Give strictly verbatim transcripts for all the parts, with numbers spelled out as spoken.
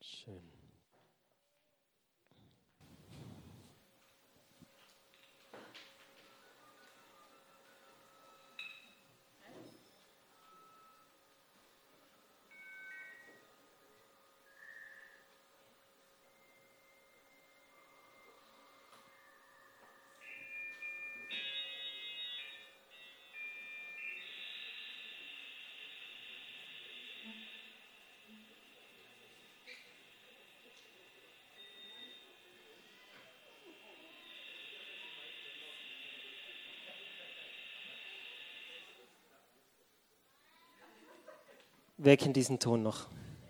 Schön. Wer kennt diesen Ton noch?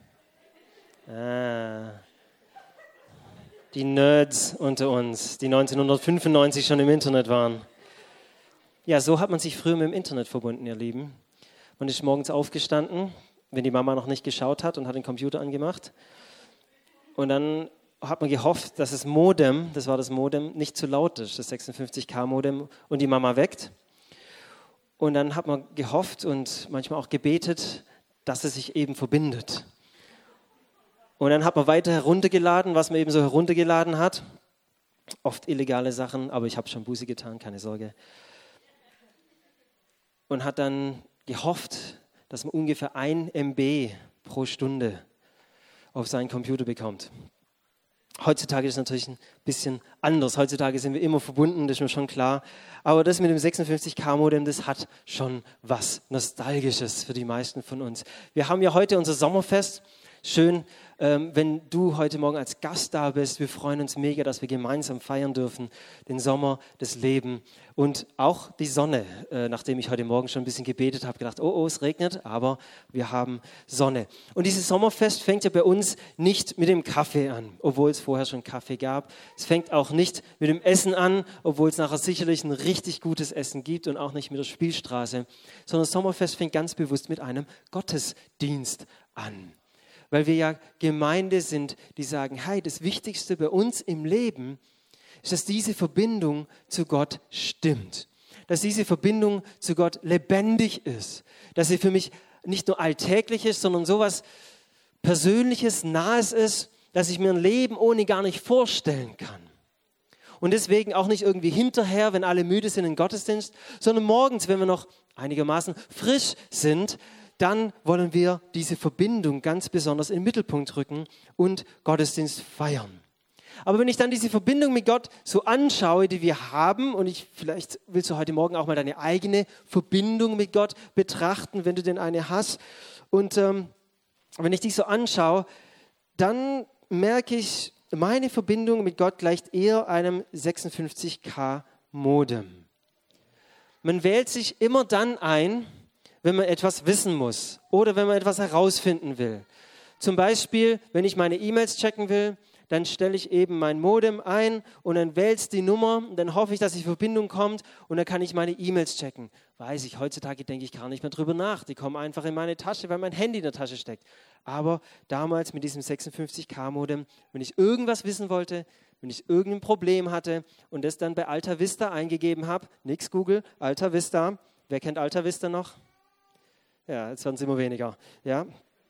Ah, die Nerds unter uns, die neunzehnhundertfünfundneunzig schon im Internet waren. Ja, so hat man sich früher mit dem Internet verbunden, ihr Lieben. Man ist morgens aufgestanden, wenn die Mama noch nicht geschaut hat und hat den Computer angemacht. Und dann hat man gehofft, dass das Modem, das war das Modem, nicht zu laut ist, das sechsundfünfzig K Modem, und die Mama weckt. Und dann hat man gehofft und manchmal auch gebetet, dass es sich eben verbindet. Und dann hat man weiter heruntergeladen, was man eben so heruntergeladen hat. Oft illegale Sachen, aber ich habe schon Buße getan, keine Sorge. Und hat dann gehofft, dass man ungefähr ein Megabyte pro Stunde auf seinen Computer bekommt. Heutzutage ist es natürlich ein bisschen anders. Heutzutage sind wir immer verbunden, das ist mir schon klar. Aber das mit dem sechsundfünfzig K Modem, das hat schon was Nostalgisches für die meisten von uns. Wir haben ja heute unser Sommerfest. Schön, ähm, wenn du heute Morgen als Gast da bist. Wir freuen uns mega, dass wir gemeinsam feiern dürfen, den Sommer, das Leben und auch die Sonne. Äh, nachdem ich heute Morgen schon ein bisschen gebetet habe, gedacht, oh, oh, es regnet, aber wir haben Sonne. Und dieses Sommerfest fängt ja bei uns nicht mit dem Kaffee an, obwohl es vorher schon Kaffee gab. Es fängt auch nicht mit dem Essen an, obwohl es nachher sicherlich ein richtig gutes Essen gibt und auch nicht mit der Spielstraße, sondern das Sommerfest fängt ganz bewusst mit einem Gottesdienst an. Weil wir ja Gemeinde sind, die sagen, hey, das Wichtigste bei uns im Leben ist, dass diese Verbindung zu Gott stimmt. Dass diese Verbindung zu Gott lebendig ist. Dass sie für mich nicht nur alltäglich ist, sondern sowas Persönliches, Nahes ist, dass ich mir ein Leben ohne gar nicht vorstellen kann. Und deswegen auch nicht irgendwie hinterher, wenn alle müde sind in den Gottesdienst, sondern morgens, wenn wir noch einigermaßen frisch sind, dann wollen wir diese Verbindung ganz besonders in den Mittelpunkt rücken und Gottesdienst feiern. Aber wenn ich dann diese Verbindung mit Gott so anschaue, die wir haben, und ich, vielleicht willst du heute Morgen auch mal deine eigene Verbindung mit Gott betrachten, wenn du denn eine hast. Und ähm, wenn ich dich so anschaue, dann merke ich, meine Verbindung mit Gott gleicht eher einem sechsundfünfzig K Modem. Man wählt sich immer dann ein, wenn man etwas wissen muss oder wenn man etwas herausfinden will. Zum Beispiel, wenn ich meine E-Mails checken will, dann stelle ich eben mein Modem ein und dann wählst die Nummer und dann hoffe ich, dass die Verbindung kommt und dann kann ich meine E-Mails checken. Weiß ich, heutzutage denke ich gar nicht mehr drüber nach. Die kommen einfach in meine Tasche, weil mein Handy in der Tasche steckt. Aber damals mit diesem sechsundfünfzig K Modem, wenn ich irgendwas wissen wollte, wenn ich irgendein Problem hatte und das dann bei Alta Vista eingegeben habe, nix Google, Alta Vista, wer kennt Alta Vista noch? Ja, jetzt werden es immer weniger. Ja.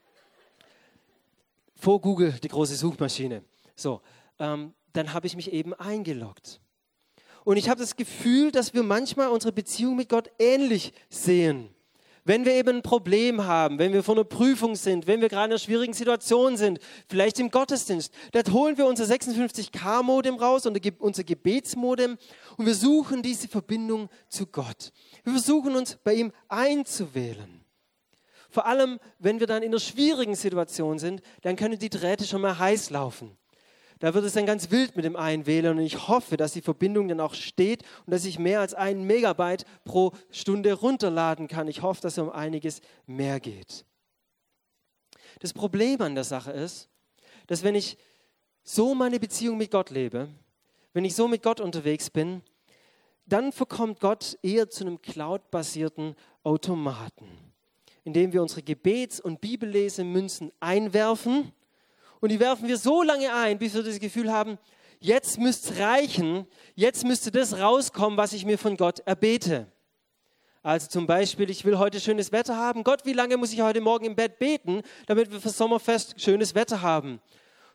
Vor Google, die große Suchmaschine. So, ähm, dann habe ich mich eben eingeloggt. Und ich habe das Gefühl, dass wir manchmal unsere Beziehung mit Gott ähnlich sehen. Wenn wir eben ein Problem haben, wenn wir vor einer Prüfung sind, wenn wir gerade in einer schwierigen Situation sind, vielleicht im Gottesdienst, dann holen wir unser sechsundfünfzig K Modem raus, unser Gebetsmodem, und wir suchen diese Verbindung zu Gott. Wir versuchen uns bei ihm einzuwählen. Vor allem, wenn wir dann in einer schwierigen Situation sind, dann können die Drähte schon mal heiß laufen. Da wird es dann ganz wild mit dem Einwählen und ich hoffe, dass die Verbindung dann auch steht und dass ich mehr als ein Megabyte pro Stunde runterladen kann. Ich hoffe, dass es um einiges mehr geht. Das Problem an der Sache ist, dass wenn ich so meine Beziehung mit Gott lebe, wenn ich so mit Gott unterwegs bin, dann verkommt Gott eher zu einem cloud-basierten Automaten, indem wir unsere Gebets- und Bibellesemünzen einwerfen. Und die werfen wir so lange ein, bis wir das Gefühl haben, jetzt müsste es reichen, jetzt müsste das rauskommen, was ich mir von Gott erbete. Also zum Beispiel, ich will heute schönes Wetter haben. Gott, wie lange muss ich heute Morgen im Bett beten, damit wir für Sommerfest schönes Wetter haben?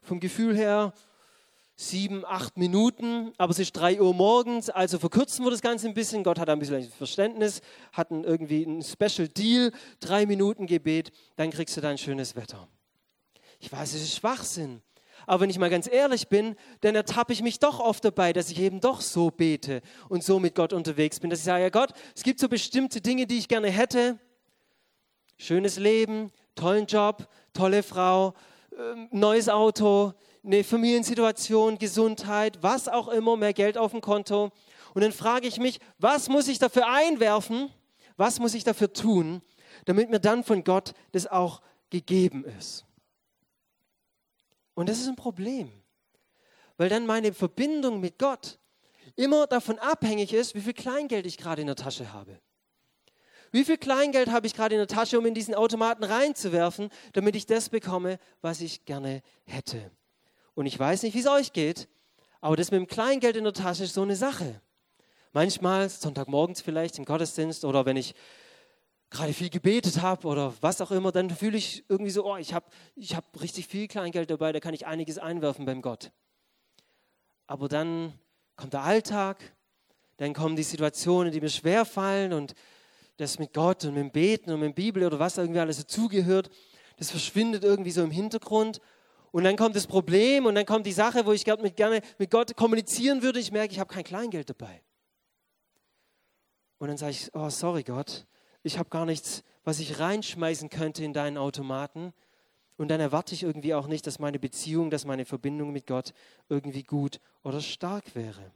vom Gefühl her sieben, acht Minuten, aber es ist drei Uhr morgens, also verkürzen wir das Ganze ein bisschen. Gott hat ein bisschen Verständnis, hat ein, irgendwie einen Special Deal, drei Minuten Gebet, dann kriegst du dein schönes Wetter. Ich weiß, es ist Schwachsinn, aber wenn ich mal ganz ehrlich bin, dann ertappe ich mich doch oft dabei, dass ich eben doch so bete und so mit Gott unterwegs bin, dass ich sage, ja Gott, es gibt so bestimmte Dinge, die ich gerne hätte, schönes Leben, tollen Job, tolle Frau, äh, neues Auto, eine Familiensituation, Gesundheit, was auch immer, mehr Geld auf dem Konto. Und dann frage ich mich, was muss ich dafür einwerfen, was muss ich dafür tun, damit mir dann von Gott das auch gegeben ist. Und das ist ein Problem, weil dann meine Verbindung mit Gott immer davon abhängig ist, wie viel Kleingeld ich gerade in der Tasche habe. Wie viel Kleingeld habe ich gerade in der Tasche, um in diesen Automaten reinzuwerfen, damit ich das bekomme, was ich gerne hätte. Und ich weiß nicht, wie es euch geht, aber das mit dem Kleingeld in der Tasche ist so eine Sache. Manchmal, Sonntagmorgens vielleicht im Gottesdienst oder wenn ich gerade viel gebetet habe oder was auch immer, dann fühle ich irgendwie so, oh, ich habe ich hab richtig viel Kleingeld dabei, da kann ich einiges einwerfen beim Gott. Aber dann kommt der Alltag, dann kommen die Situationen, die mir schwerfallen und das mit Gott und mit dem Beten und mit der Bibel oder was irgendwie alles dazugehört, das verschwindet irgendwie so im Hintergrund. Und dann kommt das Problem und dann kommt die Sache, wo ich gerne mit, gerne mit Gott kommunizieren würde. Ich merke, ich habe kein Kleingeld dabei. Und dann sage ich, oh, sorry Gott, ich habe gar nichts, was ich reinschmeißen könnte in deinen Automaten. Und dann erwarte ich irgendwie auch nicht, dass meine Beziehung, dass meine Verbindung mit Gott irgendwie gut oder stark wäre.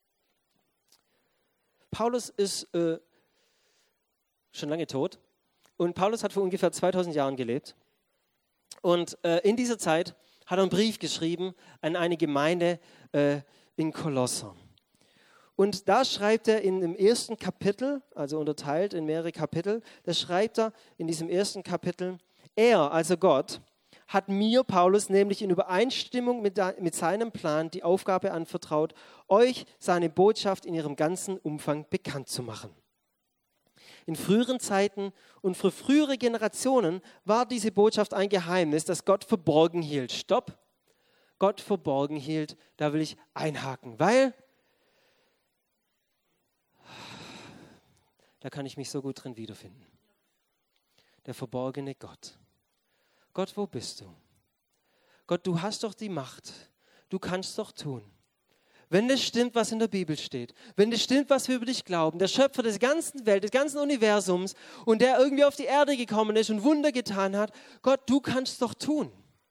Paulus ist äh, schon lange tot und Paulus hat vor ungefähr zweitausend Jahren gelebt. Und äh, in dieser Zeit hat er einen Brief geschrieben an eine Gemeinde äh, in Kolosser. Und da schreibt er in dem ersten Kapitel, also unterteilt in mehrere Kapitel, da schreibt er in diesem ersten Kapitel, er, also Gott, hat mir, Paulus, nämlich in Übereinstimmung mit, mit seinem Plan die Aufgabe anvertraut, euch seine Botschaft in ihrem ganzen Umfang bekannt zu machen. In früheren Zeiten und für frühere Generationen war diese Botschaft ein Geheimnis, das Gott verborgen hielt. Stopp! Gott verborgen hielt, da will ich einhaken, weil da kann ich mich so gut drin wiederfinden. Der verborgene Gott. Gott, wo bist du? Gott, du hast doch die Macht. Du kannst doch tun. Wenn das stimmt, was in der Bibel steht, wenn das stimmt, was wir über dich glauben, der Schöpfer des ganzen Welt, des ganzen Universums und der irgendwie auf die Erde gekommen ist und Wunder getan hat, Gott, du kannst doch tun.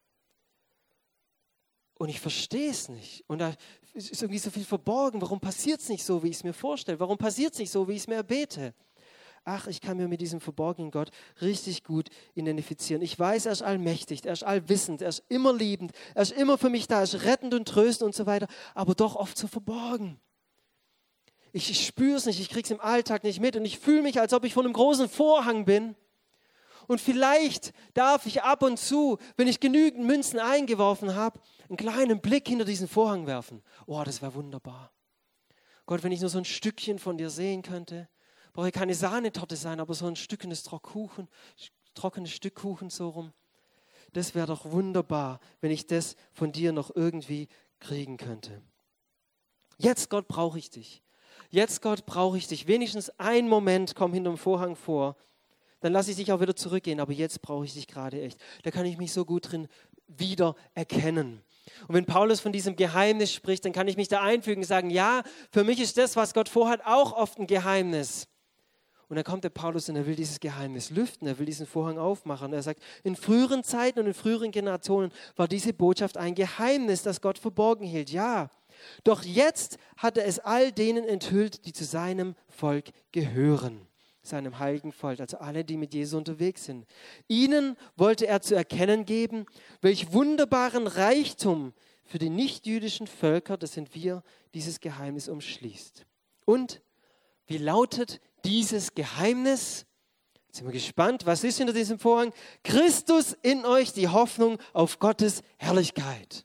Und ich verstehe es nicht. Und da ist irgendwie so viel verborgen. Warum passiert es nicht so, wie ich es mir vorstelle? Warum passiert es nicht so, wie ich es mir erbete? Ach, ich kann mir mit diesem verborgenen Gott richtig gut identifizieren. Ich weiß, er ist allmächtig, er ist allwissend, er ist immer liebend, er ist immer für mich da, er ist rettend und tröstend und so weiter, aber doch oft so verborgen. Ich, ich spüre es nicht, ich kriege es im Alltag nicht mit und ich fühle mich, als ob ich vor einem großen Vorhang bin. Und vielleicht darf ich ab und zu, wenn ich genügend Münzen eingeworfen habe, einen kleinen Blick hinter diesen Vorhang werfen. Oh, das wäre wunderbar. Gott, wenn ich nur so ein Stückchen von dir sehen könnte, brauche keine Sahnetorte sein, aber so ein Stückenes Kuchen, trockenes Stück Kuchen so rum. Das wäre doch wunderbar, wenn ich das von dir noch irgendwie kriegen könnte. Jetzt, Gott, brauche ich dich. Jetzt, Gott, brauche ich dich. Wenigstens einen Moment, komm hinterm Vorhang vor. Dann lasse ich dich auch wieder zurückgehen, aber jetzt brauche ich dich gerade echt. Da kann ich mich so gut drin wieder erkennen. Und wenn Paulus von diesem Geheimnis spricht, dann kann ich mich da einfügen und sagen, ja, für mich ist das, was Gott vorhat, auch oft ein Geheimnis. Und dann kommt der Paulus und er will dieses Geheimnis lüften, er will diesen Vorhang aufmachen. Er sagt, in früheren Zeiten und in früheren Generationen war diese Botschaft ein Geheimnis, das Gott verborgen hielt. Ja, doch jetzt hat er es all denen enthüllt, die zu seinem Volk gehören. Seinem heiligen Volk, also alle, die mit Jesus unterwegs sind. Ihnen wollte er zu erkennen geben, welch wunderbaren Reichtum für die nichtjüdischen Völker, das sind wir, dieses Geheimnis umschließt. Und wie lautet dieses Geheimnis? Jetzt sind wir gespannt, was ist hinter diesem Vorhang? Christus in euch, die Hoffnung auf Gottes Herrlichkeit.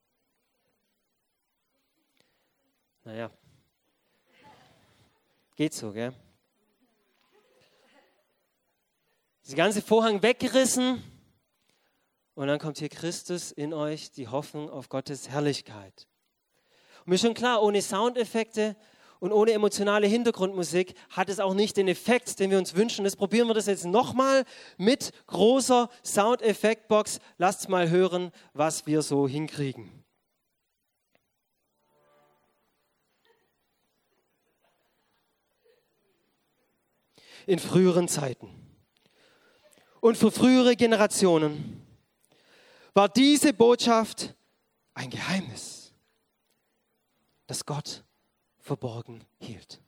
Naja, geht so, gell? Der ganze Vorhang weggerissen Und dann kommt hier Christus in euch, die Hoffnung auf Gottes Herrlichkeit. Und mir ist schon klar, ohne Soundeffekte und ohne emotionale Hintergrundmusik hat es auch nicht den Effekt, den wir uns wünschen. Das probieren wir das jetzt nochmal mit großer Soundeffektbox. Lasst mal hören, was wir so hinkriegen. In früheren Zeiten und für frühere Generationen war diese Botschaft ein Geheimnis, das Gott verborgen hielt.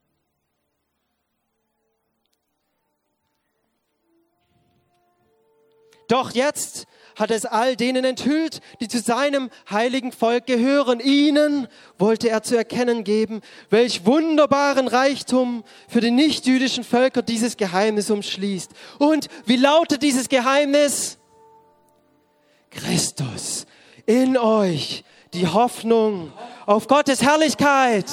Doch jetzt hat es all denen enthüllt, die zu seinem heiligen Volk gehören. Ihnen wollte er zu erkennen geben, welch wunderbaren Reichtum für die nichtjüdischen Völker dieses Geheimnis umschließt. Und wie lautet dieses Geheimnis? Christus in euch, die Hoffnung auf Gottes Herrlichkeit.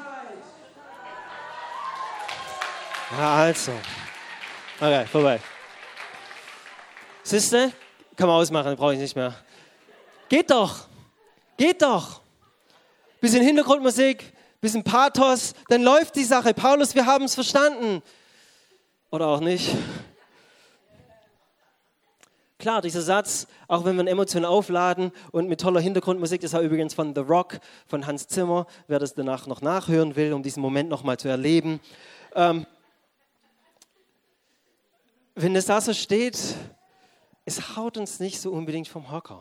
Ja, also. Okay, vorbei. Siehste? Kann man ausmachen, brauche ich nicht mehr. Geht doch. Geht doch. Bisschen Hintergrundmusik, bisschen Pathos, dann läuft die Sache. Paulus, wir haben es verstanden. Oder auch nicht. Klar, dieser Satz, auch wenn wir ihn emotional aufladen und mit toller Hintergrundmusik, das war übrigens von The Rock, von Hans Zimmer, wer das danach noch nachhören will, um diesen Moment nochmal zu erleben. Ähm, wenn es da so steht, es haut uns nicht so unbedingt vom Hocker.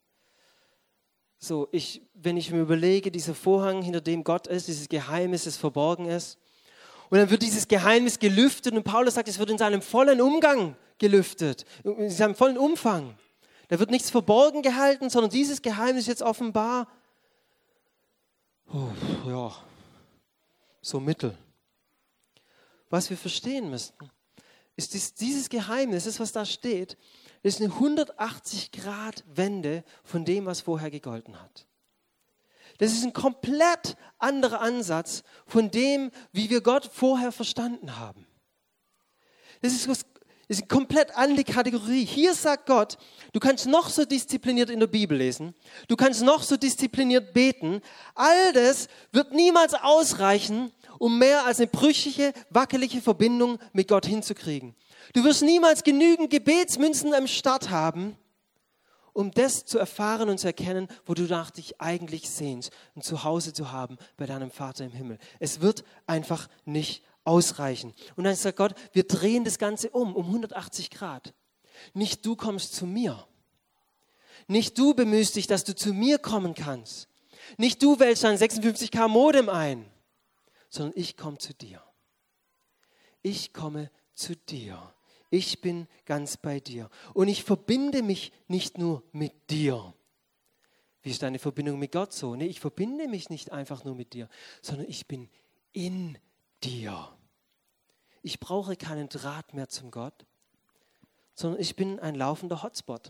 So, ich, wenn ich mir überlege, dieser Vorhang, hinter dem Gott ist, dieses Geheimnis, das verborgen ist, und dann wird dieses Geheimnis gelüftet und Paulus sagt, es wird in seinem vollen Umgang gelüftet, in seinem vollen Umfang. Da wird nichts verborgen gehalten, sondern dieses Geheimnis ist jetzt offenbar. Oh, ja, so mittel. Was wir verstehen müssten, ist dies, dieses Geheimnis, das was da steht, ist eine hundertachtzig Grad Wende von dem, was vorher gegolten hat. Das ist ein komplett anderer Ansatz von dem, wie wir Gott vorher verstanden haben. Das ist, was, das ist eine komplett andere Kategorie. Hier sagt Gott, du kannst noch so diszipliniert in der Bibel lesen, du kannst noch so diszipliniert beten, all das wird niemals ausreichen, um mehr als eine brüchige, wackelige Verbindung mit Gott hinzukriegen. Du wirst niemals genügend Gebetsmünzen am Start haben, um das zu erfahren und zu erkennen, wo du nach dich eigentlich sehnst, ein Zuhause zu haben bei deinem Vater im Himmel. Es wird einfach nicht ausreichen. Und dann sagt Gott, wir drehen das Ganze um, um hundertachtzig Grad. Nicht du kommst zu mir. Nicht du bemühst dich, dass du zu mir kommen kannst. Nicht du wählst dein sechsundfünfzig K Modem ein, sondern ich komme zu dir. Ich komme zu dir. Ich bin ganz bei dir. Und ich verbinde mich nicht nur mit dir. Wie ist deine Verbindung mit Gott so? Nee, ich verbinde mich nicht einfach nur mit dir, sondern ich bin in dir. Ich brauche keinen Draht mehr zum Gott, sondern ich bin ein laufender Hotspot.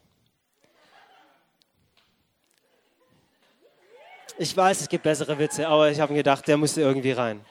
Ich weiß, es gibt bessere Witze, aber ich habe mir gedacht, der musste irgendwie rein.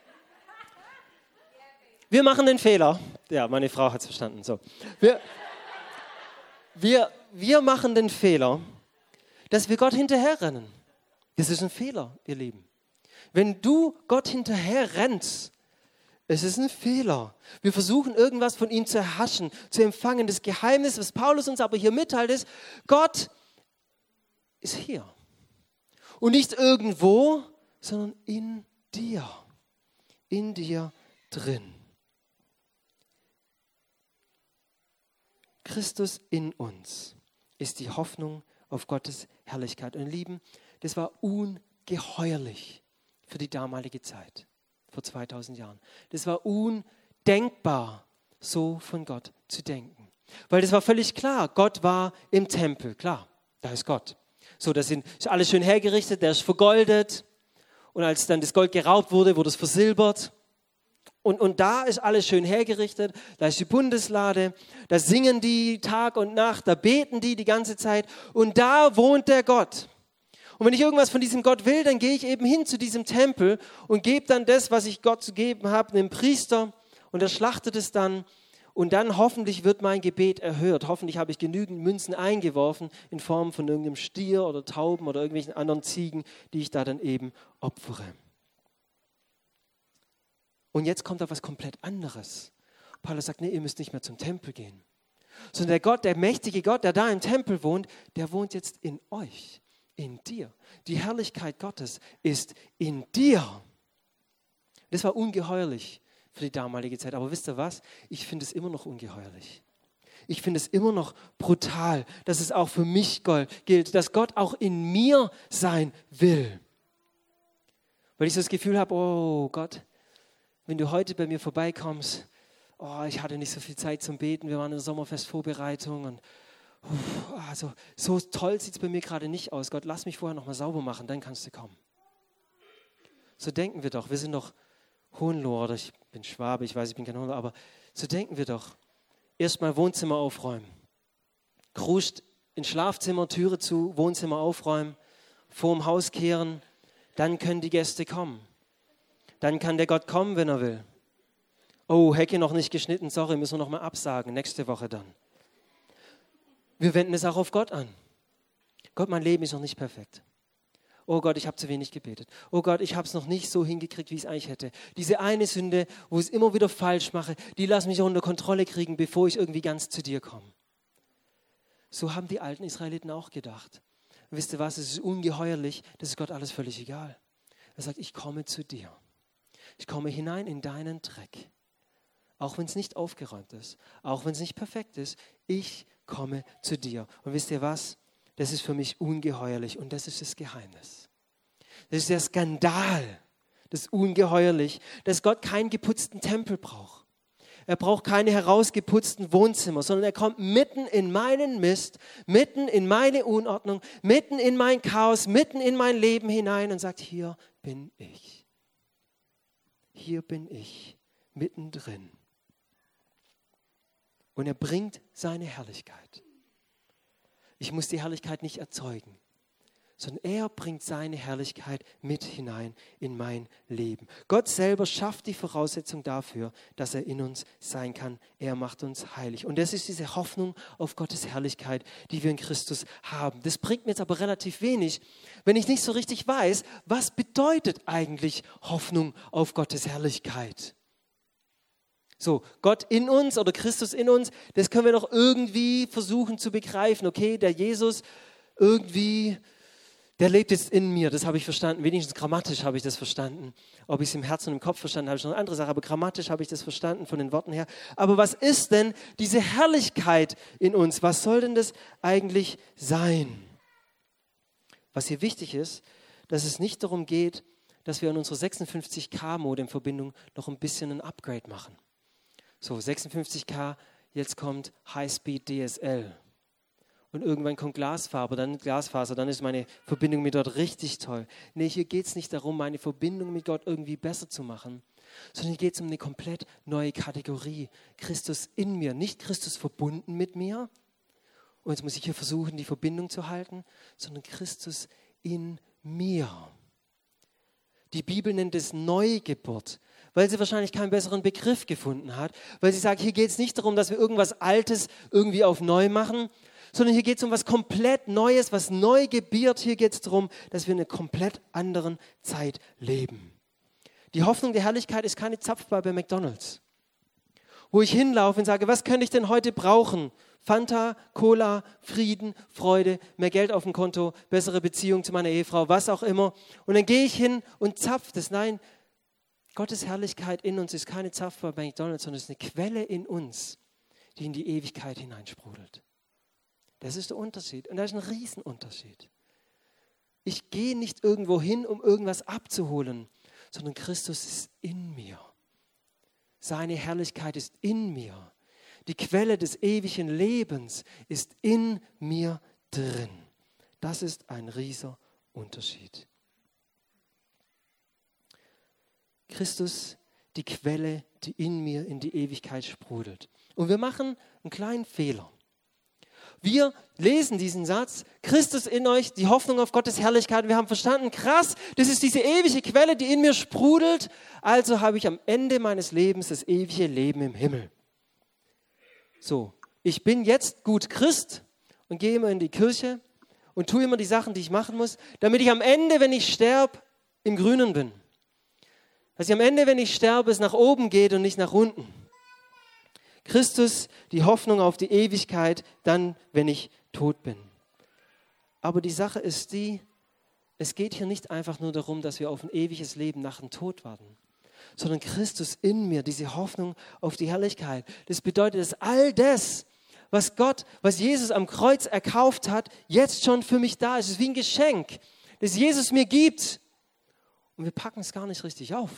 Wir machen den Fehler, ja, meine Frau hat es verstanden, so. Wir, wir, wir machen den Fehler, dass wir Gott hinterherrennen. Das ist ein Fehler, ihr Lieben. Wenn du Gott hinterher rennst, es ist ein Fehler. Wir versuchen irgendwas von ihm zu erhaschen, zu empfangen. Das Geheimnis, was Paulus uns aber hier mitteilt, ist, Gott ist hier. Und nicht irgendwo, sondern in dir. In dir drin. Christus in uns ist die Hoffnung auf Gottes Herrlichkeit. Und ihr Lieben, das war ungeheuerlich für die damalige Zeit, vor zweitausend Jahren. Das war undenkbar, so von Gott zu denken. Weil das war völlig klar, Gott war im Tempel, klar, da ist Gott. So, das ist alles schön hergerichtet, der ist vergoldet. Und als dann das Gold geraubt wurde, wurde es versilbert. Und, und da ist alles schön hergerichtet, da ist die Bundeslade, da singen die Tag und Nacht, da beten die die ganze Zeit und da wohnt der Gott. Und wenn ich irgendwas von diesem Gott will, dann gehe ich eben hin zu diesem Tempel und gebe dann das, was ich Gott zu geben habe, einem Priester und der schlachtet es dann Und dann hoffentlich wird mein Gebet erhört. Hoffentlich habe ich genügend Münzen eingeworfen in Form von irgendeinem Stier oder Tauben oder irgendwelchen anderen Ziegen, die ich da dann eben opfere. Und jetzt kommt da was komplett anderes. Paulus sagt, nee, ihr müsst nicht mehr zum Tempel gehen. Sondern der Gott, der mächtige Gott, der da im Tempel wohnt, der wohnt jetzt in euch, in dir. Die Herrlichkeit Gottes ist in dir. Das war ungeheuerlich für die damalige Zeit. Aber wisst ihr was? Ich finde es immer noch ungeheuerlich. Ich finde es immer noch brutal, dass es auch für mich gilt, dass Gott auch in mir sein will. Weil ich so das Gefühl habe, oh Gott, wenn du heute bei mir vorbeikommst, oh, ich hatte nicht so viel Zeit zum Beten, wir waren in der Sommerfestvorbereitung und uh, also, so toll sieht es bei mir gerade nicht aus. Gott, lass mich vorher nochmal sauber machen, dann kannst du kommen. So denken wir doch, wir sind doch Hohenloher, oder ich bin Schwabe, ich weiß, ich bin kein Hohenloher, aber so denken wir doch. Erstmal Wohnzimmer aufräumen. Kruscht ins Schlafzimmer, Türe zu, Wohnzimmer aufräumen, vorm Haus kehren, dann können die Gäste kommen. Dann kann der Gott kommen, wenn er will. Oh, Hecke noch nicht geschnitten, sorry, müssen wir noch mal absagen, nächste Woche dann. Wir wenden es auch auf Gott an. Gott, mein Leben ist noch nicht perfekt. Oh Gott, ich habe zu wenig gebetet. Oh Gott, ich habe es noch nicht so hingekriegt, wie ich es eigentlich hätte. Diese eine Sünde, wo ich es immer wieder falsch mache, die lass mich auch unter Kontrolle kriegen, bevor ich irgendwie ganz zu dir komme. So haben die alten Israeliten auch gedacht. Und wisst ihr was, es ist ungeheuerlich, das ist Gott alles völlig egal. Er sagt, ich komme zu dir. Ich komme hinein in deinen Dreck. Auch wenn es nicht aufgeräumt ist, auch wenn es nicht perfekt ist, ich komme zu dir. Und wisst ihr was? Das ist für mich ungeheuerlich und das ist das Geheimnis. Das ist der Skandal, das ist ungeheuerlich, dass Gott keinen geputzten Tempel braucht. Er braucht keine herausgeputzten Wohnzimmer, sondern er kommt mitten in meinen Mist, mitten in meine Unordnung, mitten in mein Chaos, mitten in mein Leben hinein und sagt, hier bin ich. Hier bin ich, mittendrin. Und er bringt seine Herrlichkeit. Ich muss die Herrlichkeit nicht erzeugen, sondern er bringt seine Herrlichkeit mit hinein in mein Leben. Gott selber schafft die Voraussetzung dafür, dass er in uns sein kann. Er macht uns heilig. Und das ist diese Hoffnung auf Gottes Herrlichkeit, die wir in Christus haben. Das bringt mir jetzt aber relativ wenig, wenn ich nicht so richtig weiß, was bedeutet eigentlich Hoffnung auf Gottes Herrlichkeit? So, Gott in uns oder Christus in uns, das können wir doch irgendwie versuchen zu begreifen. Okay, der Jesus irgendwie, der lebt jetzt in mir, das habe ich verstanden. Wenigstens grammatisch habe ich das verstanden. Ob ich es im Herzen und im Kopf verstanden habe, ist noch eine andere Sache, aber grammatisch habe ich das verstanden von den Worten her. Aber was ist denn diese Herrlichkeit in uns? Was soll denn das eigentlich sein? Was hier wichtig ist, dass es nicht darum geht, dass wir an unserer sechsundfünfzig K Modem-Verbindung noch ein bisschen ein Upgrade machen. So, sechsundfünfzig K, jetzt kommt High-Speed D S L. Und irgendwann kommt Glasfaser, dann Glasfaser, dann ist meine Verbindung mit Gott richtig toll. Nee, hier geht es nicht darum, meine Verbindung mit Gott irgendwie besser zu machen, sondern hier geht es um eine komplett neue Kategorie. Christus in mir, nicht Christus verbunden mit mir. Und jetzt muss ich hier versuchen, die Verbindung zu halten, sondern Christus in mir. Die Bibel nennt es Neugeburt, weil sie wahrscheinlich keinen besseren Begriff gefunden hat, weil sie sagt, hier geht es nicht darum, dass wir irgendwas Altes irgendwie auf neu machen, sondern hier geht es um was komplett Neues, was neu gebiert. Hier geht es darum, dass wir in einer komplett anderen Zeit leben. Die Hoffnung der Herrlichkeit ist keine Zapfbar bei McDonald's, wo ich hinlaufe und sage, was könnte ich denn heute brauchen? Fanta, Cola, Frieden, Freude, mehr Geld auf dem Konto, bessere Beziehung zu meiner Ehefrau, was auch immer. Und dann gehe ich hin und zapfe das. Nein, Gottes Herrlichkeit in uns ist keine Zapfbar bei McDonald's, sondern es ist eine Quelle in uns, die in die Ewigkeit hineinsprudelt. Das ist der Unterschied. Und das ist ein Riesenunterschied. Ich gehe nicht irgendwo hin, um irgendwas abzuholen, sondern Christus ist in mir. Seine Herrlichkeit ist in mir. Die Quelle des ewigen Lebens ist in mir drin. Das ist ein rieser Unterschied. Christus, die Quelle, die in mir in die Ewigkeit sprudelt. Und wir machen einen kleinen Fehler. Wir lesen diesen Satz, Christus in euch, die Hoffnung auf Gottes Herrlichkeit. Wir haben verstanden, krass, das ist diese ewige Quelle, die in mir sprudelt. Also habe ich am Ende meines Lebens das ewige Leben im Himmel. So, ich bin jetzt gut Christ und gehe immer in die Kirche und tue immer die Sachen, die ich machen muss, damit ich am Ende, wenn ich sterbe, im Grünen bin. Dass ich am Ende, wenn ich sterbe, es nach oben geht und nicht nach unten. Christus, die Hoffnung auf die Ewigkeit, dann, wenn ich tot bin. Aber die Sache ist die, es geht hier nicht einfach nur darum, dass wir auf ein ewiges Leben nach dem Tod warten, sondern Christus in mir, diese Hoffnung auf die Herrlichkeit. Das bedeutet, dass all das, was Gott, was Jesus am Kreuz erkauft hat, jetzt schon für mich da ist. Es ist wie ein Geschenk, das Jesus mir gibt. Und wir packen es gar nicht richtig auf.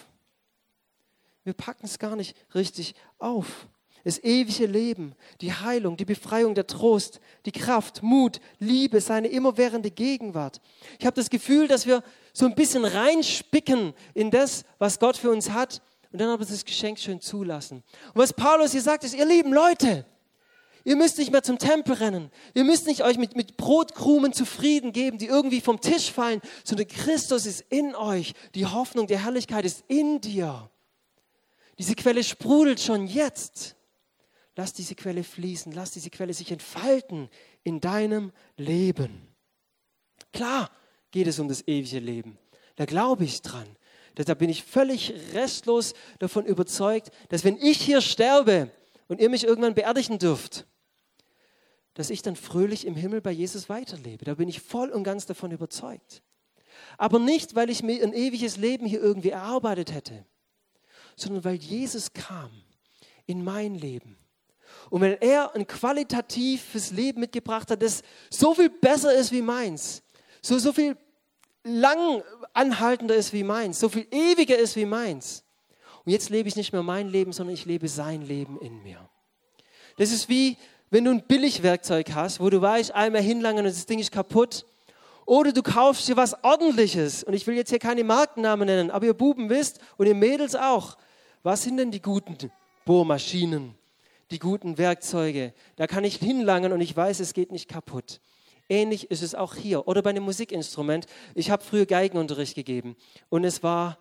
Wir packen es gar nicht richtig auf. Das ewige Leben, die Heilung, die Befreiung, der Trost, die Kraft, Mut, Liebe, seine immerwährende Gegenwart. Ich habe das Gefühl, dass wir so ein bisschen reinspicken in das, was Gott für uns hat und dann aber das Geschenk schön zulassen. Und was Paulus hier sagt, ist, ihr lieben Leute, ihr müsst nicht mehr zum Tempel rennen. Ihr müsst nicht euch mit, mit Brotkrumen zufrieden geben, die irgendwie vom Tisch fallen, sondern Christus ist in euch. Die Hoffnung der Herrlichkeit ist in dir. Diese Quelle sprudelt schon jetzt. Lass diese Quelle fließen, lass diese Quelle sich entfalten in deinem Leben. Klar geht es um das ewige Leben. Da glaube ich dran. Da bin ich völlig restlos davon überzeugt, dass wenn ich hier sterbe und ihr mich irgendwann beerdigen dürft, dass ich dann fröhlich im Himmel bei Jesus weiterlebe. Da bin ich voll und ganz davon überzeugt. Aber nicht, weil ich mir ein ewiges Leben hier irgendwie erarbeitet hätte, sondern weil Jesus kam in mein Leben. Und wenn er ein qualitatives Leben mitgebracht hat, das so viel besser ist wie meins, so, so viel lang anhaltender ist wie meins, so viel ewiger ist wie meins. Und jetzt lebe ich nicht mehr mein Leben, sondern ich lebe sein Leben in mir. Das ist wie, wenn du ein Billigwerkzeug hast, wo du weißt, einmal hinlangen und das Ding ist kaputt. Oder du kaufst dir was Ordentliches. Und ich will jetzt hier keine Markennamen nennen, aber ihr Buben wisst und ihr Mädels auch, was sind denn die guten Bohrmaschinen? Die guten Werkzeuge, da kann ich hinlangen und ich weiß, es geht nicht kaputt. Ähnlich ist es auch hier oder bei einem Musikinstrument. Ich habe früher Geigenunterricht gegeben und es war,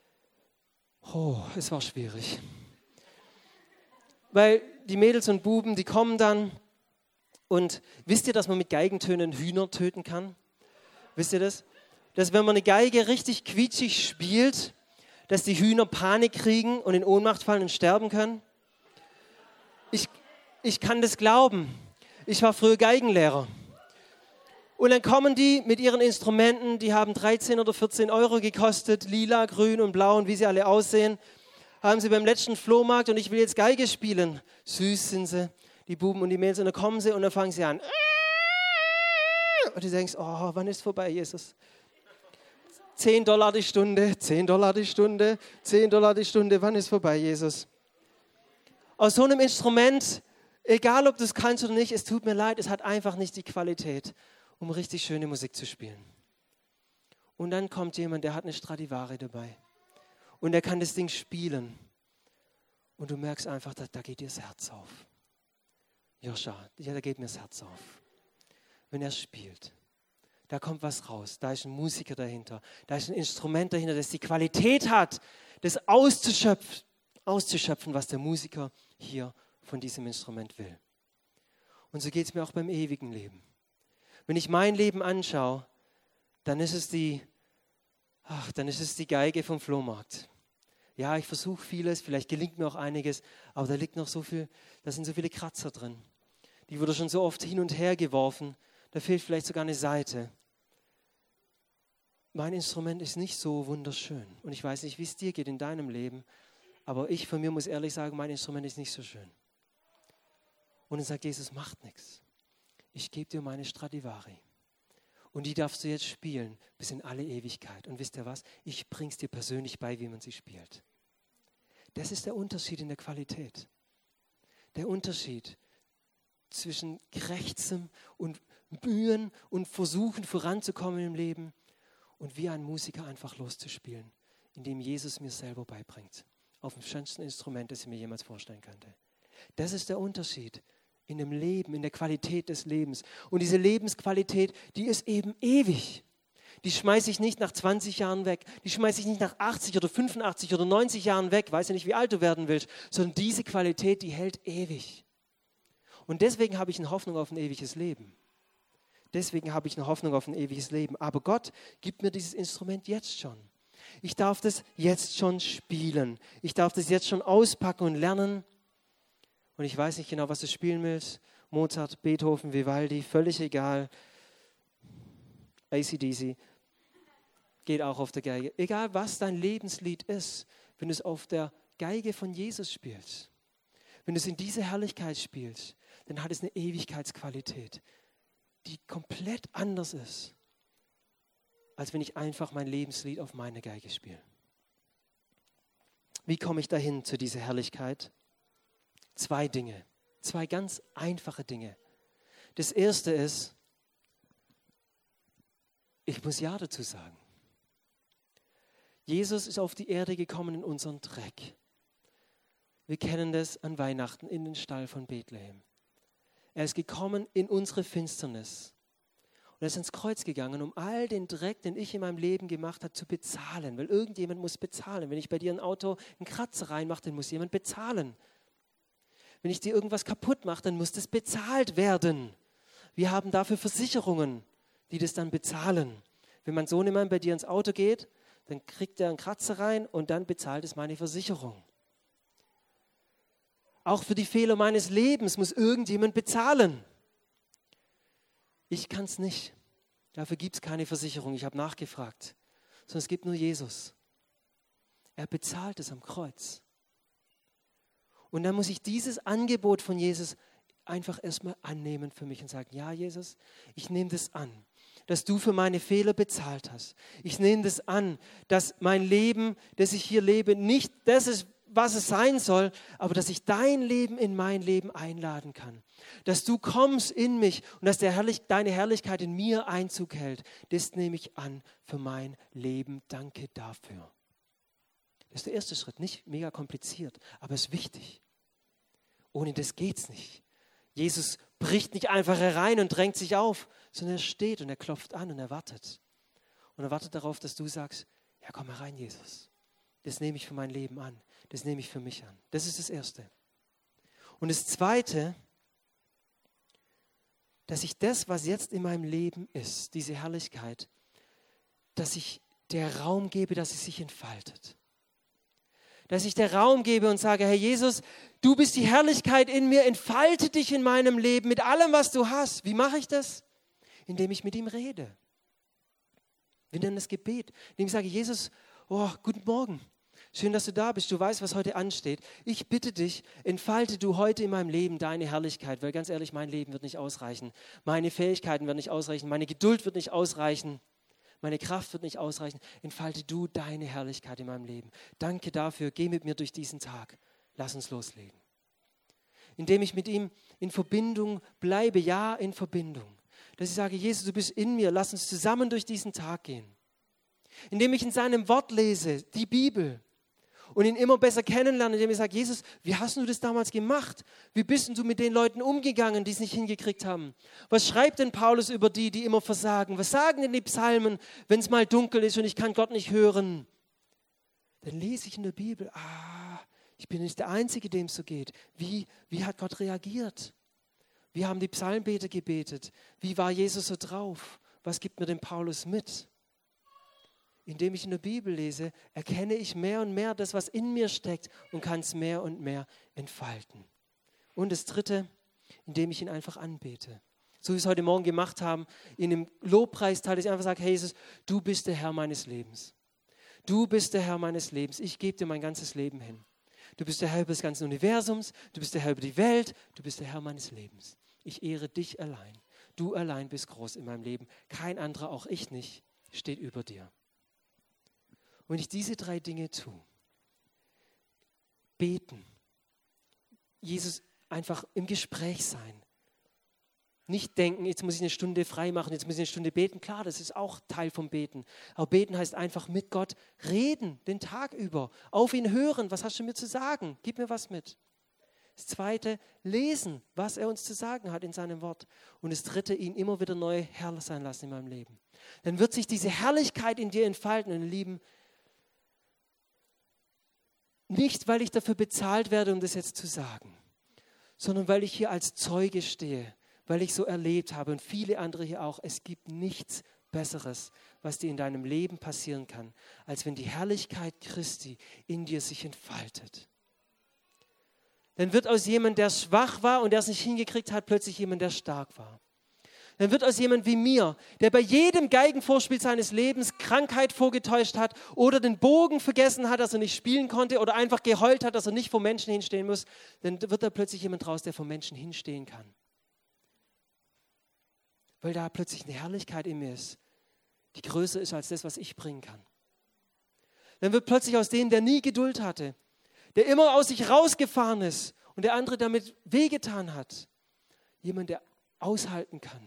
oh, es war schwierig. Weil die Mädels und Buben, die kommen dann und wisst ihr, dass man mit Geigentönen Hühner töten kann? Wisst ihr das? Dass wenn man eine Geige richtig quietschig spielt, dass die Hühner Panik kriegen und in Ohnmacht fallen und sterben können? Ich, ich kann das glauben. Ich war früher Geigenlehrer. Und dann kommen die mit ihren Instrumenten, die haben dreizehn oder vierzehn Euro gekostet, lila, grün und blau und wie sie alle aussehen, haben sie beim letzten Flohmarkt und ich will jetzt Geige spielen. Süß sind sie, die Buben und die Mädels, und dann kommen sie und dann fangen sie an. Und du denkst, oh, wann ist vorbei, Jesus? zehn Dollar die Stunde, zehn Dollar die Stunde, zehn Dollar die Stunde, wann ist vorbei, Jesus? Aus so einem Instrument, egal ob du es kannst oder nicht, es tut mir leid, es hat einfach nicht die Qualität, um richtig schöne Musik zu spielen. Und dann kommt jemand, der hat eine Stradivari dabei und der kann das Ding spielen und du merkst einfach, da, da geht dir das Herz auf. Joscha, ja, da geht mir das Herz auf. Wenn er spielt, da kommt was raus, da ist ein Musiker dahinter, da ist ein Instrument dahinter, das die Qualität hat, das auszuschöpfen, auszuschöpfen, was der Musiker hier von diesem Instrument will. Und so geht es mir auch beim ewigen Leben. Wenn ich mein Leben anschaue, dann ist es die, ach, dann ist es die Geige vom Flohmarkt. Ja, ich versuche vieles, vielleicht gelingt mir auch einiges, aber da liegt noch so viel, da sind so viele Kratzer drin. Die wurde schon so oft hin und her geworfen, da fehlt vielleicht sogar eine Seite. Mein Instrument ist nicht so wunderschön und ich weiß nicht, wie es dir geht in deinem Leben, aber ich von mir muss ehrlich sagen, mein Instrument ist nicht so schön. Und dann sagt Jesus, macht nichts. Ich gebe dir meine Stradivari. Und die darfst du jetzt spielen bis in alle Ewigkeit. Und wisst ihr was? Ich bring's dir persönlich bei, wie man sie spielt. Das ist der Unterschied in der Qualität. Der Unterschied zwischen Krächzen und Mühen und Versuchen voranzukommen im Leben und wie ein Musiker einfach loszuspielen, indem Jesus mir selber beibringt. Auf dem schönsten Instrument, das ich mir jemals vorstellen könnte. Das ist der Unterschied in dem Leben, in der Qualität des Lebens. Und diese Lebensqualität, die ist eben ewig. Die schmeiße ich nicht nach zwanzig Jahren weg. Die schmeiße ich nicht nach achtzig oder fünfundachtzig oder neunzig Jahren weg. Weiß ja nicht, wie alt du werden willst. Sondern diese Qualität, die hält ewig. Und deswegen habe ich eine Hoffnung auf ein ewiges Leben. Deswegen habe ich eine Hoffnung auf ein ewiges Leben. Aber Gott gibt mir dieses Instrument jetzt schon. Ich darf das jetzt schon spielen. Ich darf das jetzt schon auspacken und lernen. Und ich weiß nicht genau, was du spielen willst. Mozart, Beethoven, Vivaldi, völlig egal. A C D C geht auch auf der Geige. Egal, was dein Lebenslied ist, wenn du es auf der Geige von Jesus spielst, wenn du es in diese Herrlichkeit spielst, dann hat es eine Ewigkeitsqualität, die komplett anders ist, als wenn ich einfach mein Lebenslied auf meine Geige spiele. Wie komme ich dahin zu dieser Herrlichkeit? Zwei Dinge, zwei ganz einfache Dinge. Das erste ist, ich muss Ja dazu sagen. Jesus ist auf die Erde gekommen in unseren Dreck. Wir kennen das an Weihnachten in den Stall von Bethlehem. Er ist gekommen in unsere Finsternis. Und er ist ans Kreuz gegangen, um all den Dreck, den ich in meinem Leben gemacht habe, zu bezahlen. Weil irgendjemand muss bezahlen. Wenn ich bei dir ein Auto einen Kratzer reinmache, dann muss jemand bezahlen. Wenn ich dir irgendwas kaputt mache, dann muss das bezahlt werden. Wir haben dafür Versicherungen, die das dann bezahlen. Wenn mein Sohnemann bei dir ins Auto geht, dann kriegt er einen Kratzer rein und dann bezahlt es meine Versicherung. Auch für die Fehler meines Lebens muss irgendjemand bezahlen. Ich kann es nicht. Dafür gibt es keine Versicherung. Ich habe nachgefragt. Sondern es gibt nur Jesus. Er bezahlt es am Kreuz. Und dann muss ich dieses Angebot von Jesus einfach erstmal annehmen für mich und sagen, ja Jesus, ich nehme das an, dass du für meine Fehler bezahlt hast. Ich nehme das an, dass mein Leben, das ich hier lebe, nicht das ist, was es sein soll, aber dass ich dein Leben in mein Leben einladen kann. Dass du kommst in mich und dass der Herrlich, deine Herrlichkeit in mir Einzug hält. Das nehme ich an für mein Leben. Danke dafür. Das ist der erste Schritt. Nicht mega kompliziert, aber es ist wichtig. Ohne das geht es nicht. Jesus bricht nicht einfach herein und drängt sich auf, sondern er steht und er klopft an und er wartet. Und er wartet darauf, dass du sagst, ja komm herein, Jesus. Das nehme ich für mein Leben an. Das nehme ich für mich an. Das ist das Erste. Und das Zweite, dass ich das, was jetzt in meinem Leben ist, diese Herrlichkeit, dass ich der Raum gebe, dass es sich entfaltet. Dass ich der Raum gebe und sage, Herr Jesus, du bist die Herrlichkeit in mir, entfalte dich in meinem Leben mit allem, was du hast. Wie mache ich das? Indem ich mit ihm rede. Wir nennen das Gebet. Indem ich sage, Jesus, oh, guten Morgen. Schön, dass du da bist. Du weißt, was heute ansteht. Ich bitte dich, entfalte du heute in meinem Leben deine Herrlichkeit, weil ganz ehrlich, mein Leben wird nicht ausreichen. Meine Fähigkeiten werden nicht ausreichen. Meine Geduld wird nicht ausreichen. Meine Kraft wird nicht ausreichen. Entfalte du deine Herrlichkeit in meinem Leben. Danke dafür. Geh mit mir durch diesen Tag. Lass uns loslegen. Indem ich mit ihm in Verbindung bleibe, ja, in Verbindung. Dass ich sage, Jesus, du bist in mir. Lass uns zusammen durch diesen Tag gehen. Indem ich in seinem Wort lese, die Bibel, und ihn immer besser kennenlerne, indem ich sage, Jesus, wie hast du das damals gemacht? Wie bist du mit den Leuten umgegangen, die es nicht hingekriegt haben? Was schreibt denn Paulus über die, die immer versagen? Was sagen denn die Psalmen, wenn es mal dunkel ist und ich kann Gott nicht hören? Dann lese ich in der Bibel, ah, ich bin nicht der Einzige, dem es so geht. Wie, wie hat Gott reagiert? Wie haben die Psalmbeter gebetet? Wie war Jesus so drauf? Was gibt mir denn Paulus mit? Indem ich in der Bibel lese, erkenne ich mehr und mehr das, was in mir steckt und kann es mehr und mehr entfalten. Und das Dritte, indem ich ihn einfach anbete. So wie wir es heute Morgen gemacht haben, in dem Lobpreisteil, dass ich einfach sage, hey Jesus, du bist der Herr meines Lebens. Du bist der Herr meines Lebens. Ich gebe dir mein ganzes Leben hin. Du bist der Herr über des ganzen Universums, du bist der Herr über die Welt, du bist der Herr meines Lebens. Ich ehre dich allein. Du allein bist groß in meinem Leben. Kein anderer, auch ich nicht, steht über dir. Und wenn ich diese drei Dinge tue, beten, Jesus einfach im Gespräch sein, nicht denken, jetzt muss ich eine Stunde frei machen, jetzt muss ich eine Stunde beten. Klar, das ist auch Teil vom Beten. Aber beten heißt einfach mit Gott reden, den Tag über, auf ihn hören. Was hast du mir zu sagen? Gib mir was mit. Das Zweite, lesen, was er uns zu sagen hat in seinem Wort. Und das Dritte, ihn immer wieder neu Herr sein lassen in meinem Leben. Dann wird sich diese Herrlichkeit in dir entfalten. Und ihr Lieben, nicht, weil ich dafür bezahlt werde, um das jetzt zu sagen, sondern weil ich hier als Zeuge stehe, weil ich so erlebt habe und viele andere hier auch. Es gibt nichts Besseres, was dir in deinem Leben passieren kann, als wenn die Herrlichkeit Christi in dir sich entfaltet. Dann wird aus jemandem, der schwach war und der es nicht hingekriegt hat, plötzlich jemand, der stark war. Dann wird aus jemand wie mir, der bei jedem Geigenvorspiel seines Lebens Krankheit vorgetäuscht hat oder den Bogen vergessen hat, dass er nicht spielen konnte oder einfach geheult hat, dass er nicht vor Menschen hinstehen muss, dann wird da plötzlich jemand raus, der vor Menschen hinstehen kann. Weil da plötzlich eine Herrlichkeit in mir ist, die größer ist als das, was ich bringen kann. Dann wird plötzlich aus dem, der nie Geduld hatte, der immer aus sich rausgefahren ist und der andere damit wehgetan hat, jemand, der aushalten kann,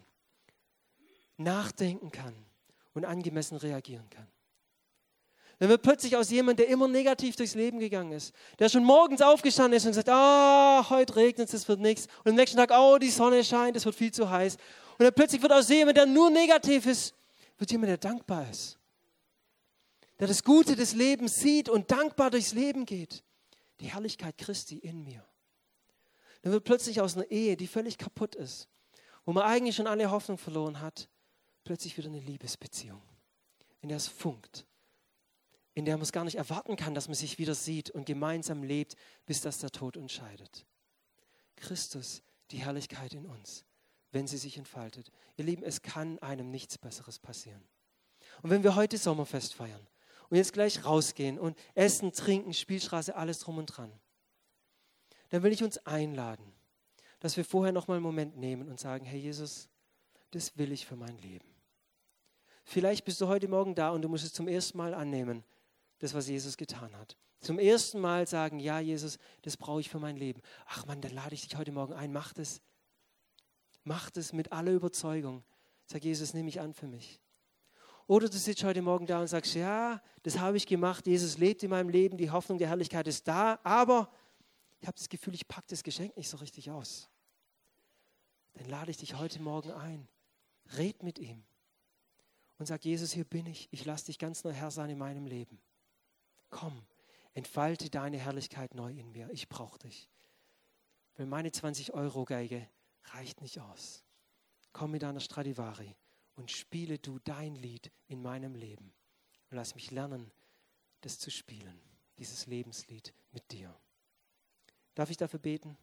nachdenken kann und angemessen reagieren kann. Dann wird plötzlich aus jemand, der immer negativ durchs Leben gegangen ist, der schon morgens aufgestanden ist und sagt, ah, heute regnet es, das wird nichts. Und am nächsten Tag, oh, die Sonne scheint, es wird viel zu heiß. Und dann plötzlich wird aus jemand, der nur negativ ist, wird jemand, der dankbar ist. Der das Gute des Lebens sieht und dankbar durchs Leben geht. Die Herrlichkeit Christi in mir. Dann wird plötzlich aus einer Ehe, die völlig kaputt ist, wo man eigentlich schon alle Hoffnung verloren hat, plötzlich wieder eine Liebesbeziehung, in der es funkt, in der man es gar nicht erwarten kann, dass man sich wieder sieht und gemeinsam lebt, bis das der Tod uns scheidet. Christus, die Herrlichkeit in uns, wenn sie sich entfaltet. Ihr Lieben, es kann einem nichts Besseres passieren. Und wenn wir heute Sommerfest feiern und jetzt gleich rausgehen und essen, trinken, Spielstraße, alles drum und dran, dann will ich uns einladen, dass wir vorher noch mal einen Moment nehmen und sagen, Herr Jesus, das will ich für mein Leben. Vielleicht bist du heute Morgen da und du musst es zum ersten Mal annehmen, das, was Jesus getan hat. Zum ersten Mal sagen, ja Jesus, das brauche ich für mein Leben. Ach Mann, dann lade ich dich heute Morgen ein, mach das. Mach das mit aller Überzeugung. Sag Jesus, nehme ich an für mich. Oder du sitzt heute Morgen da und sagst, ja, das habe ich gemacht, Jesus lebt in meinem Leben, die Hoffnung der Herrlichkeit ist da, aber ich habe das Gefühl, ich packe das Geschenk nicht so richtig aus. Dann lade ich dich heute Morgen ein. Red mit ihm und sag, Jesus, hier bin ich. Ich lasse dich ganz neu Herr sein in meinem Leben. Komm, entfalte deine Herrlichkeit neu in mir. Ich brauche dich. Weil meine zwanzig-Euro-Geige reicht nicht aus. Komm mit deiner Stradivari und spiele du dein Lied in meinem Leben. Und lass mich lernen, das zu spielen, dieses Lebenslied mit dir. Darf ich dafür beten?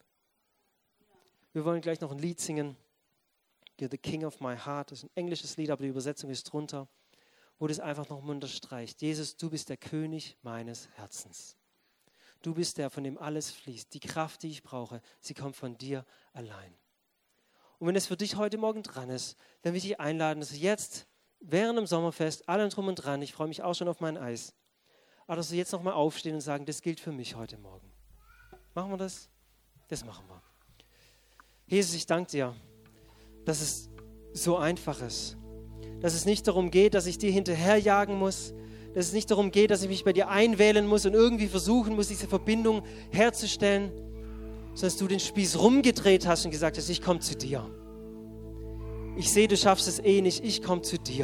Wir wollen gleich noch ein Lied singen. You're the King of my heart. Das ist ein englisches Lied, aber die Übersetzung ist drunter, wo das einfach noch unterstreicht. Jesus, du bist der König meines Herzens. Du bist der, von dem alles fließt. Die Kraft, die ich brauche, sie kommt von dir allein. Und wenn es für dich heute Morgen dran ist, dann will ich dich einladen, dass du jetzt während dem Sommerfest, allen drum und dran, ich freue mich auch schon auf mein Eis, aber dass du jetzt nochmal aufstehen und sagen, das gilt für mich heute Morgen. Machen wir das? Das machen wir. Jesus, ich danke dir, dass es so einfach ist. Dass es nicht darum geht, dass ich dir hinterherjagen muss. Dass es nicht darum geht, dass ich mich bei dir einwählen muss und irgendwie versuchen muss, diese Verbindung herzustellen. Sondern dass du den Spieß rumgedreht hast und gesagt hast, ich komme zu dir. Ich sehe, du schaffst es eh nicht, ich komme zu dir.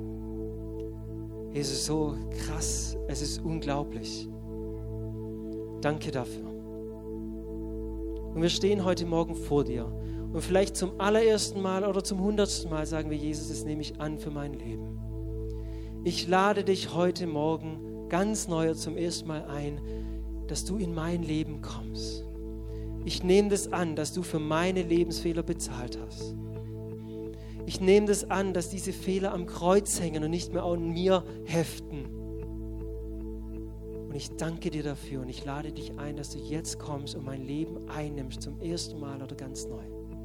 Jesus, so krass, es ist unglaublich. Danke dafür. Und wir stehen heute Morgen vor dir. Und vielleicht zum allerersten Mal oder zum hundertsten Mal sagen wir, Jesus, das nehme ich an für mein Leben. Ich lade dich heute Morgen ganz neu zum ersten Mal ein, dass du in mein Leben kommst. Ich nehme das an, dass du für meine Lebensfehler bezahlt hast. Ich nehme das an, dass diese Fehler am Kreuz hängen und nicht mehr an mir heften. Und ich danke dir dafür und ich lade dich ein, dass du jetzt kommst und mein Leben einnimmst, zum ersten Mal oder ganz neu.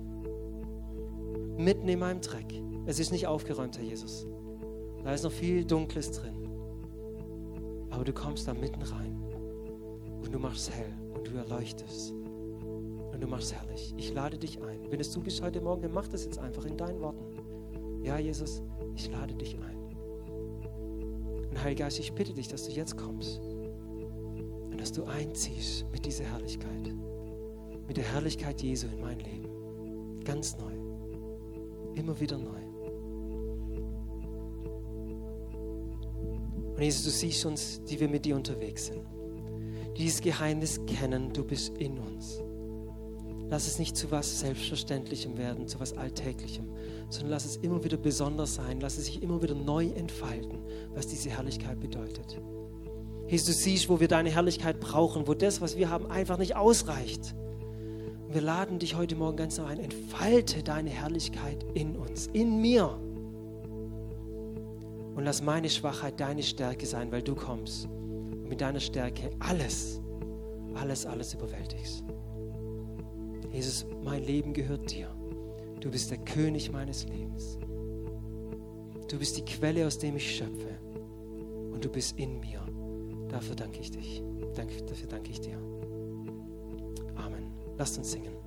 Mitten in meinem Dreck. Es ist nicht aufgeräumt, Herr Jesus. Da ist noch viel Dunkles drin. Aber du kommst da mitten rein und du machst hell und du erleuchtest und du machst herrlich. Ich lade dich ein. Wenn es du bist heute Morgen, dann mach das jetzt einfach in deinen Worten. Ja, Jesus, ich lade dich ein. Und Heiliger Geist, ich bitte dich, dass du jetzt kommst und dass du einziehst mit dieser Herrlichkeit, mit der Herrlichkeit Jesu in mein Leben. Ganz neu. Immer wieder neu. Und Jesus, du siehst uns, die wir mit dir unterwegs sind. Die dieses Geheimnis kennen, du bist in uns. Lass es nicht zu was Selbstverständlichem werden, zu was Alltäglichem, sondern lass es immer wieder besonders sein. Lass es sich immer wieder neu entfalten, was diese Herrlichkeit bedeutet. Jesus, du siehst, wo wir deine Herrlichkeit brauchen, wo das, was wir haben, einfach nicht ausreicht. Und wir laden dich heute Morgen ganz neu ein. Entfalte deine Herrlichkeit in uns, in mir. Und lass meine Schwachheit deine Stärke sein, weil du kommst und mit deiner Stärke alles, alles, alles überwältigst. Jesus, mein Leben gehört dir. Du bist der König meines Lebens. Du bist die Quelle, aus der ich schöpfe. Und du bist in mir. Dafür danke ich dich. Dafür danke ich dir. Amen. Lasst uns singen.